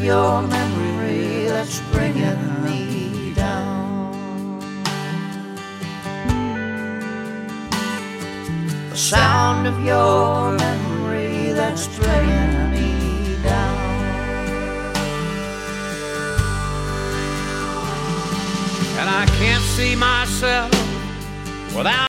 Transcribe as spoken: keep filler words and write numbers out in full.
your memory that's bringing me down. The sound of your memory that's bringing me down. And I can't see myself without